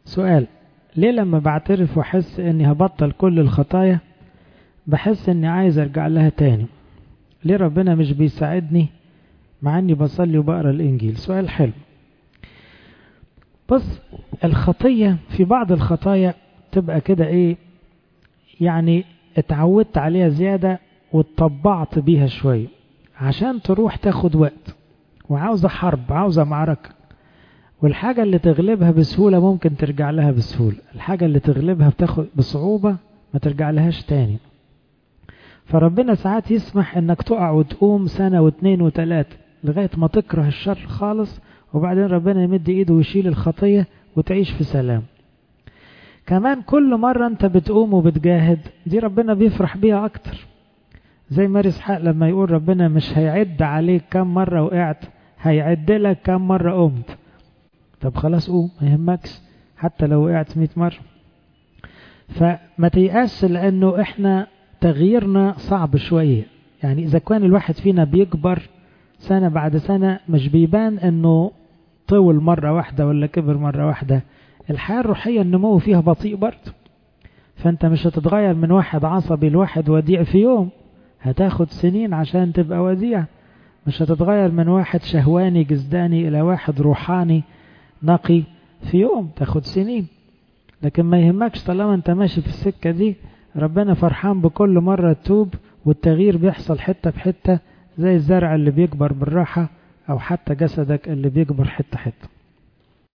سؤال: ليه لما بعترف واحس اني هبطل كل الخطايا بحس اني عايز ارجع لها تاني؟ ليه ربنا مش بيساعدني مع اني بصلي وبقرا الانجيل؟ سؤال حلو. بص، الخطية في بعض الخطايا تبقى كده ايه، يعني اتعودت عليها زيادة واتطبعت بيها شوية، عشان تروح تاخد وقت وعاوزة حرب، عاوزة معركة. والحاجة اللي تغلبها بسهولة ممكن ترجع لها بسهولة، الحاجة اللي تغلبها بتاخد بصعوبة ما ترجع لهاش تاني. فربنا ساعات يسمح انك تقع وتقوم سنة واثنين وثلاثة لغاية ما تكره الشر خالص، وبعدين ربنا يمد ايده ويشيل الخطية وتعيش في سلام. كمان كل مرة انت بتقوم وبتجاهد دي ربنا بيفرح بيها اكتر. زي ماري اسحاق لما يقول ربنا مش هيعد عليك كم مرة وقعت، هيعد لك كم مرة قمت. طب خلاص قوم، ما يهمكش حتى لو وقعت 100 مرة. فما تيأس، لانه احنا تغييرنا صعب شوية. يعني اذا كان الواحد فينا بيكبر سنة بعد سنة مش بيبان انه طول مرة واحدة ولا كبر مرة واحدة. الحياة الروحية النمو فيها بطيء برضه. فانت مش هتتغير من واحد عصبي لواحد وديع في يوم، هتاخد سنين عشان تبقى وديع. مش هتتغير من واحد شهواني جزداني الى واحد روحاني نقي في يوم، تاخد سنين. لكن ما يهمكش طالما انت ماشي في السكة دي، ربنا فرحان بكل مرة تتوب، والتغيير بيحصل حتة بحتة، زي الزرع اللي بيكبر بالراحة، او حتى جسدك اللي بيكبر حتة حتة.